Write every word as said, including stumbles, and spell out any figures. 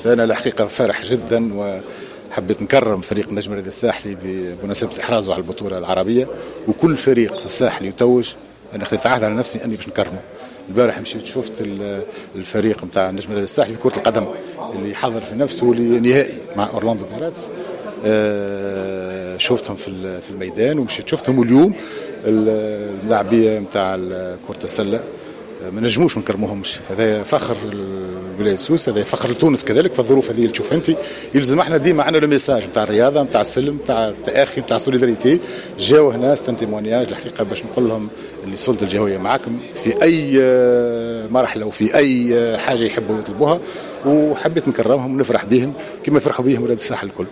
أنا الحقيقة فرح جدا وحبيت نكرم فريق النجم الرياضي الساحلي بمناسبة إحرازه على البطولة العربية، وكل فريق في الساحل يتوج أنا خذيت عهد على نفسي أني باش نكرمه. البارح مشيت شفت الفريق نتاع النجم الرياضي الساحلي في كرة القدم اللي حضر في نفسه لنهائي مع أورلاندو بيراتس، شفتهم في في الميدان، ومشيت شفتهم اليوم اللاعبية نتاع كرة السلة ما نجموش ما نكرموهمش. هذا فخر ولاية سوسة، هذا فخر لتونس كذلك. في الظروف هذه اللي تشوف انت يلزم احنا ديما عندنا الميساج نتاع الرياضه نتاع السلم نتاع التاخي نتاع السوليداريتي. جاو هنا ستانتيمونياج الحقيقه باش نقول لهم اللي السلطه الجهويه معكم في اي مرحله وفي اي حاجه يحبوا يطلبوها، وحبيت نكرمهم ونفرح بهم كما فرحوا بهم ولاد الساحل الكل.